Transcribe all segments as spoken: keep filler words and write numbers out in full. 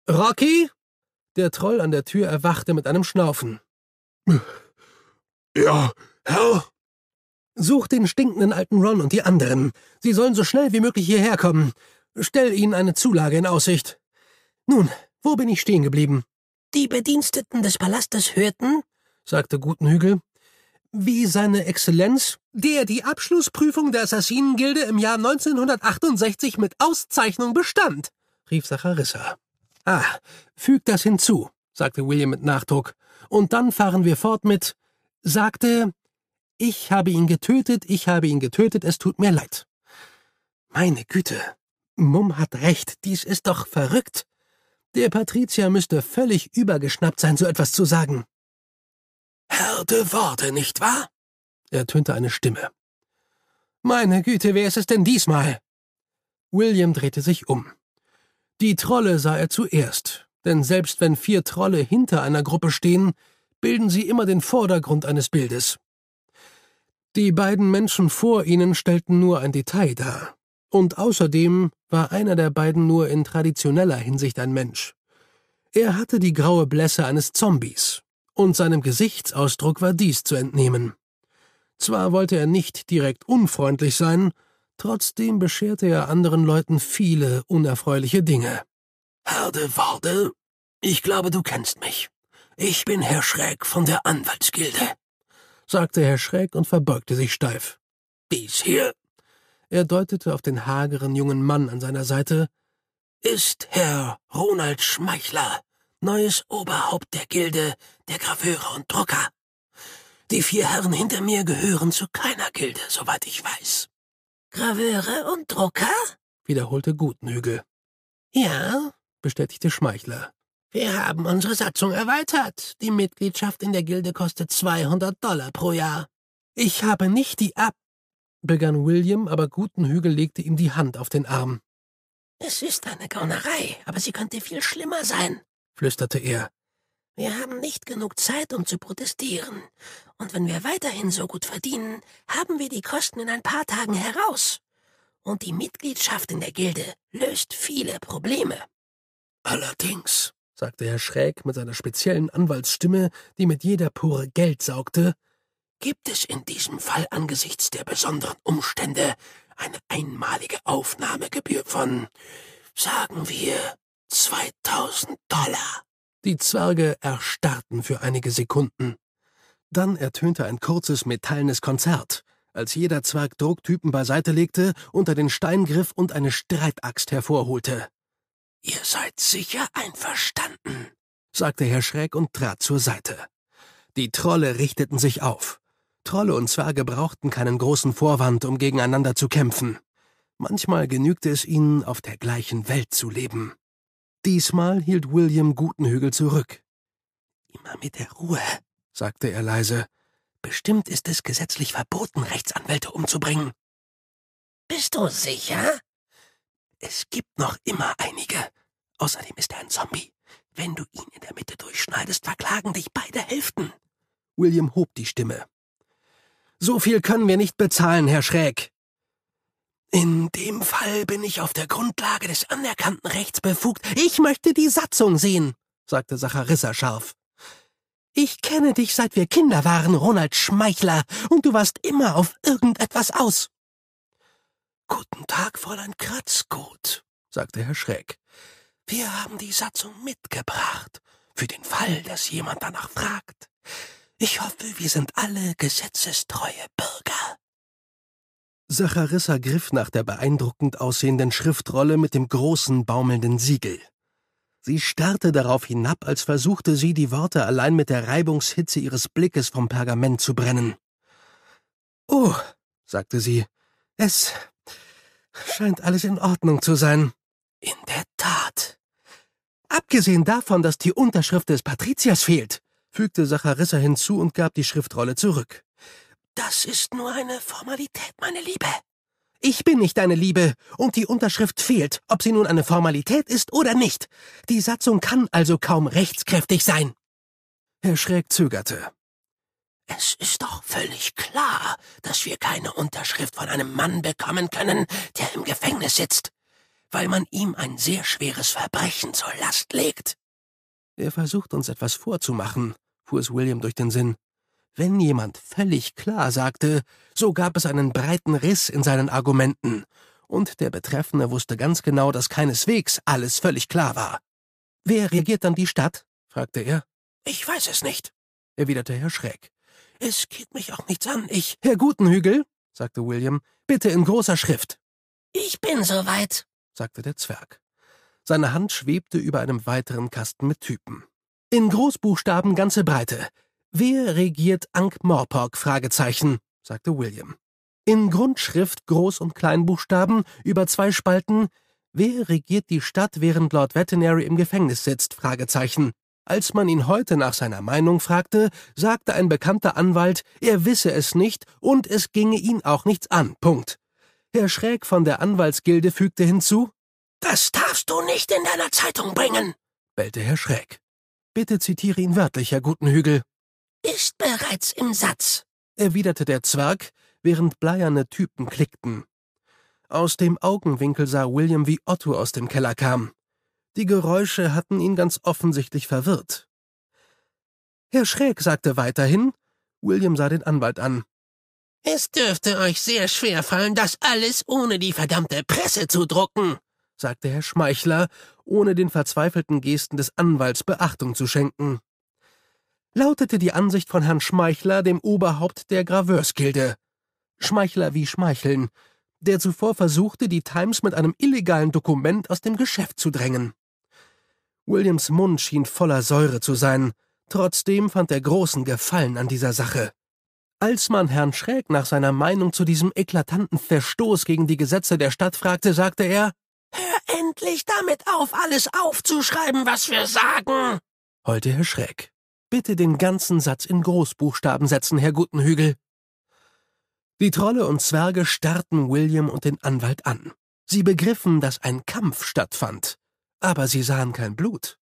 Rocky? Der Troll an der Tür erwachte mit einem Schnaufen. Ja, Herr? Such den stinkenden alten Ron und die anderen. Sie sollen so schnell wie möglich hierher kommen. Stell ihnen eine Zulage in Aussicht. Nun, wo bin ich stehen geblieben? Die Bediensteten des Palastes hörten, sagte Gutenhügel, wie seine Exzellenz, der die Abschlussprüfung der Assassinengilde im Jahr neunzehnhundertachtundsechzig mit Auszeichnung bestand, rief Sacharissa. Ah, füg das hinzu, sagte William mit Nachdruck, und dann fahren wir fort mit, sagte, ich habe ihn getötet, ich habe ihn getötet, es tut mir leid. Meine Güte, Mumm hat recht, dies ist doch verrückt. Der Patrizier müsste völlig übergeschnappt sein, so etwas zu sagen. Harte Worte, nicht wahr? Ertönte eine Stimme. Meine Güte, wer ist es denn diesmal? William drehte sich um. Die Trolle sah er zuerst, denn selbst wenn vier Trolle hinter einer Gruppe stehen, bilden sie immer den Vordergrund eines Bildes. Die beiden Menschen vor ihnen stellten nur ein Detail dar. Und außerdem war einer der beiden nur in traditioneller Hinsicht ein Mensch. Er hatte die graue Blässe eines Zombies, und seinem Gesichtsausdruck war dies zu entnehmen. Zwar wollte er nicht direkt unfreundlich sein, trotzdem bescherte er anderen Leuten viele unerfreuliche Dinge. Herde Worte, ich glaube, du kennst mich. Ich bin Herr Schräg von der Anwaltsgilde, sagte Herr Schräg und verbeugte sich steif. Dies hier, er deutete auf den hageren jungen Mann an seiner Seite, ist Herr Ronald Schmeichler, neues Oberhaupt der Gilde der Graveure und Drucker. Die vier Herren hinter mir gehören zu keiner Gilde, soweit ich weiß. Graveure und Drucker? Wiederholte Gutenhügel. Ja, bestätigte Schmeichler. Wir haben unsere Satzung erweitert. Die Mitgliedschaft in der Gilde kostet zweihundert Dollar pro Jahr. Ich habe nicht die Ab... begann William, aber Gutenhügel legte ihm die Hand auf den Arm. Es ist eine Gaunerei, aber sie könnte viel schlimmer sein, flüsterte er. Wir haben nicht genug Zeit, um zu protestieren. Und wenn wir weiterhin so gut verdienen, haben wir die Kosten in ein paar Tagen heraus. Und die Mitgliedschaft in der Gilde löst viele Probleme. Allerdings, sagte Herr Schräg mit seiner speziellen Anwaltsstimme, die mit jeder Pore Geld saugte, gibt es in diesem Fall angesichts der besonderen Umstände eine einmalige Aufnahmegebühr von, sagen wir, zweitausend Dollar. Die Zwerge erstarrten für einige Sekunden. Dann ertönte ein kurzes metallenes Konzert, als jeder Zwerg Drucktypen beiseite legte, unter den Stein griff und eine Streitaxt hervorholte. »Ihr seid sicher einverstanden«, sagte Herr Schräg und trat zur Seite. Die Trolle richteten sich auf. Trolle und Zwerge brauchten keinen großen Vorwand, um gegeneinander zu kämpfen. Manchmal genügte es ihnen, auf der gleichen Welt zu leben. Diesmal hielt William Gutenhügel zurück. »Immer mit der Ruhe«, sagte er leise. »Bestimmt ist es gesetzlich verboten, Rechtsanwälte umzubringen.« »Bist du sicher?« »Es gibt noch immer einige. Außerdem ist er ein Zombie. Wenn du ihn in der Mitte durchschneidest, verklagen dich beide Hälften.« William hob die Stimme. »So viel können wir nicht bezahlen, Herr Schräg.« »In dem Fall bin ich auf der Grundlage des anerkannten Rechts befugt.« »Ich möchte die Satzung sehen«, sagte Sacharissa scharf. »Ich kenne dich, seit wir Kinder waren, Ronald Schmeichler, und du warst immer auf irgendetwas aus.« »Guten Tag, Fräulein Kratzgut«, sagte Herr Schräg. »Wir haben die Satzung mitgebracht, für den Fall, dass jemand danach fragt. Ich hoffe, wir sind alle gesetzestreue Bürger.« Sacharissa griff nach der beeindruckend aussehenden Schriftrolle mit dem großen, baumelnden Siegel. Sie starrte darauf hinab, als versuchte sie, die Worte allein mit der Reibungshitze ihres Blickes vom Pergament zu brennen. »Oh«, sagte sie, »es scheint alles in Ordnung zu sein.« »In der Tat.« »Abgesehen davon, dass die Unterschrift des Patriziers fehlt«, fügte Sacharissa hinzu und gab die Schriftrolle zurück. »Das ist nur eine Formalität, meine Liebe.« »Ich bin nicht deine Liebe, und die Unterschrift fehlt, ob sie nun eine Formalität ist oder nicht. Die Satzung kann also kaum rechtskräftig sein.« Herr Schräg zögerte. »Es ist doch völlig klar, dass wir keine Unterschrift von einem Mann bekommen können, der im Gefängnis sitzt. weil man ihm ein sehr schweres Verbrechen zur Last legt.« »Er versucht uns etwas vorzumachen«, fuhr es William durch den Sinn. Wenn jemand völlig klar sagte, so gab es einen breiten Riss in seinen Argumenten, und der Betreffende wusste ganz genau, dass keineswegs alles völlig klar war. »Wer regiert dann die Stadt?« fragte er. »Ich weiß es nicht«, erwiderte Herr Schräg. »Es geht mich auch nichts an, ich...« »Herr Gutenhügel«, sagte William, »bitte in großer Schrift.« »Ich bin soweit«, sagte der Zwerg. Seine Hand schwebte über einem weiteren Kasten mit Typen. »In Großbuchstaben ganze Breite. Wer regiert Ankh-Morpork? Fragezeichen«, sagte William. In Grundschrift Groß- und Kleinbuchstaben über zwei Spalten. »Wer regiert die Stadt, während Lord Vetinary im Gefängnis sitzt? Fragezeichen. Als man ihn heute nach seiner Meinung fragte, sagte ein bekannter Anwalt, er wisse es nicht und es ginge ihn auch nichts an. Punkt. Herr Schräg von der Anwaltsgilde fügte hinzu: »Das darfst du nicht in deiner Zeitung bringen«, bellte Herr Schräg. »Bitte zitiere ihn wörtlich, Herr Gutenhügel.« »Ist bereits im Satz«, erwiderte der Zwerg, während bleierne Typen klickten. Aus dem Augenwinkel sah William, wie Otto aus dem Keller kam. Die Geräusche hatten ihn ganz offensichtlich verwirrt. Herr Schräg sagte weiterhin, William sah den Anwalt an: »Es dürfte euch sehr schwer fallen, das alles ohne die verdammte Presse zu drucken«, sagte Herr Schmeichler, ohne den verzweifelten Gesten des Anwalts Beachtung zu schenken. Lautete die Ansicht von Herrn Schmeichler, dem Oberhaupt der Graveursgilde. Schmeichler wie Schmeicheln, der zuvor versuchte, die Times mit einem illegalen Dokument aus dem Geschäft zu drängen. Williams Mund schien voller Säure zu sein, trotzdem fand er großen Gefallen an dieser Sache. Als man Herrn Schräg nach seiner Meinung zu diesem eklatanten Verstoß gegen die Gesetze der Stadt fragte, sagte er: »Hör endlich damit auf, alles aufzuschreiben, was wir sagen«, heulte Herr Schräg. »Bitte den ganzen Satz in Großbuchstaben setzen, Herr Gutenhügel.« Die Trolle und Zwerge starrten William und den Anwalt an. Sie begriffen, dass ein Kampf stattfand, aber sie sahen kein Blut.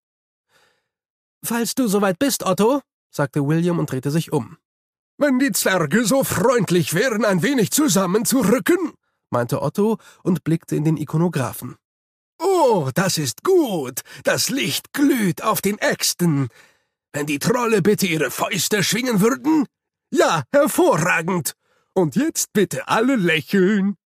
»Falls du soweit bist, Otto«, sagte William und drehte sich um. »Wenn die Zwerge so freundlich wären, ein wenig zusammenzurücken«, meinte Otto und blickte in den Ikonographen. »Oh, das ist gut. Das Licht glüht auf den Äxten. Wenn die Trolle bitte ihre Fäuste schwingen würden? Ja, hervorragend. Und jetzt bitte alle lächeln.«